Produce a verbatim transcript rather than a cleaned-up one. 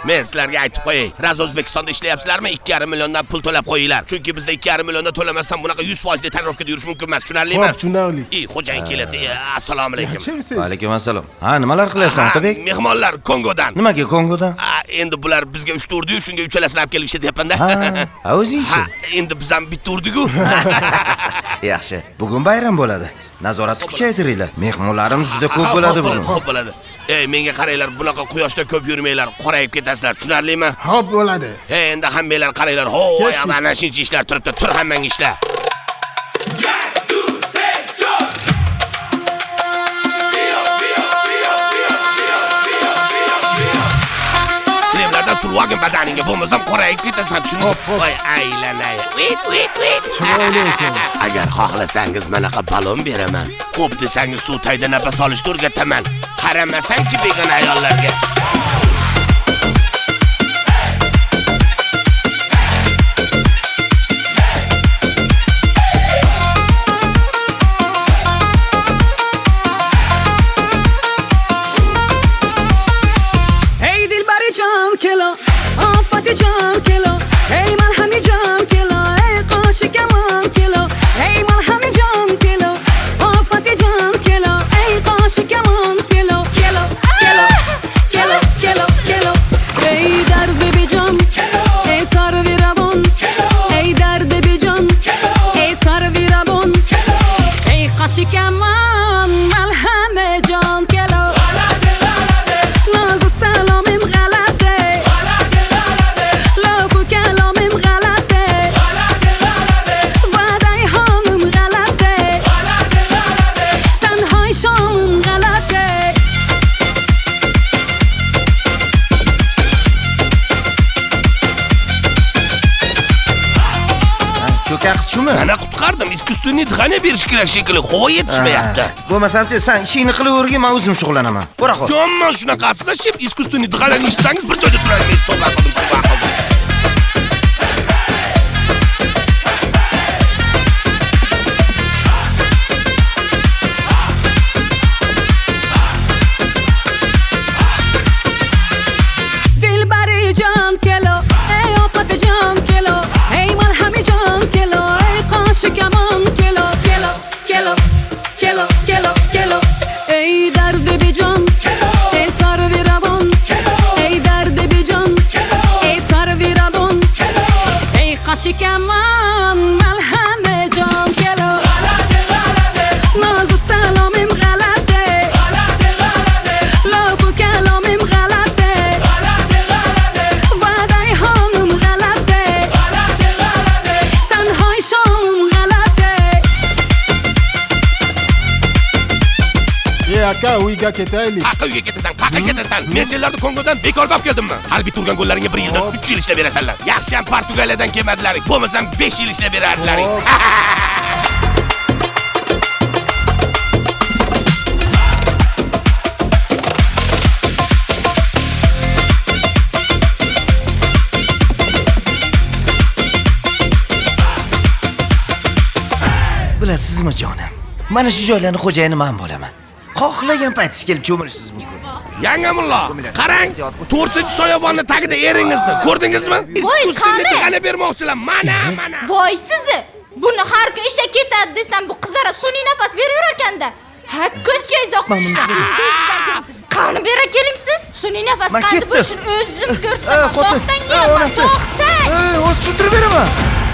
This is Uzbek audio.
Men sizlarga aytib qo'yay. Raz O'zbekistonda ishlayapsizlarmi? ikki yarim milliondan pul to'lab qo'yinglar. Chunki bizda ikki yarim milliondan to'lamasdan bunaqa yuz foiz tayyorlovkada yurish mumkin emas. Tushunarlimi? Xo'p, tushunarli. Ey, xo'jayin keladi. Assalomu alaykum. Yaxshimisiz? Va alaykum assalom. Ha, nimalar qilyapsan Otabek? Mehmonlar Kongodan. Nimaga Kongodan? Ha, endi bular bizga uchta urdi-yu, shunga uchalasini olib kelib ishlayapman-da. Ha, ha o'zingchi. Endi biz ham bitta urdik-ku. Yaxshi. Bugun bayram bo'ladi. Nazoratni kuchaytiringlar. Mehmonlarimiz juda ko'p bo'ladi bugun. Xo'p bo'ladi. Ey, menga qaranglar, bunaqa quyoshda ko'p yurmanglar, qorayib ketasizlar. Tushunarlimi? Xo'p bo'ladi. Hey, endi hammanglar qaranglar. Ho, yoqda ana shuncha ishlar turibdi. Tur hammang ishla. Kremlardan sulvagin badaningga bo'lmasam qorayib ketasan. Tushunib? Voy, aylanay. Wit, wit, wit. Agar xohlasangiz manaqa balon beraman. Xo'p desangiz suv tayda nafas olishni o'rgataman. Qaramasangchi begona ayollarga. Hey dilbari jam kelo, afati jam kelo. Hey malhami jam kelo, hey qoshi kaman kelo. Hey malhami jam kelo, afati jam kelo. Hey qoshi kaman kelo, kelo, kelo, kelo, kelo, kelo. Hey darbe bi jam, hey sarvi rabon. Hey darbe bi jam, hey sarvi rabon. Hey qoshi kaman malhami jam kelo. ناز سلامم غلطه لف و کلامم غلطه وعده هامم غلطه تنهای شامم غلطه Cho'kaq shumi? Ana qutqardim. Искусственный дыхание berish kerak shekilli. Havo yetishmayapti. Bo'lmasamchi sen ishingni qilavergin, men o'zim shug'ullanaman. Bora qo'y. Yomon shunaqasida shep искусственный дыхание ishsangiz bir joyda turasiz. To'g'ri qildim. دلبری جان کلو ای آفت جان کلو ای ملهمی جان کلو ای قاش کمان کلو کلو کلو کلو کلو کلو ای درد بی جان ای سر وی روان ای درد بی جان ای سر وی روان ای قاش کمان ملهم جان کلو ناز و سلامم غلطه لف و کلامم غلطه وعده هامم غلطه تنهای شامم غلطه Ey aka, uyga ketaylik. Qaqa uyga ketasan, qaqa ketasan. Men senlarni Kongodan bekorga olib keldim-mi? Harbiy turgan gollaringga bir yilda uch yil ishlab berasanlar. Yaxshi ham Portugaliyadan kelmadilaring. Bo'lmasam besh yil ishlab berardilaring. Bilasizmi jonim? Mana shu joylarning xo'jayini men bo'laman. Xohlagan paytingiz kelib cho'milishingiz mumkin. Yangamullo, qarang, to'rtinchi soyabonni tagida eringizni ko'rdingizmi? Voy, qani? Qani bermoqchilar. Mana, mana. Voy sizni. Buni har kun ishga ketadi desam bu qizlar sun'iy nafas beraverar ekanda. Ha, ko'zchangiz oqib tushdi. Bizdan kelibsiz. Qani bera keling siz. Sun'iy nafas qanday bo'lishini o'zim ko'rsataman. To'xtang, to'xtang. Ey, o'z tushuntirib beraman.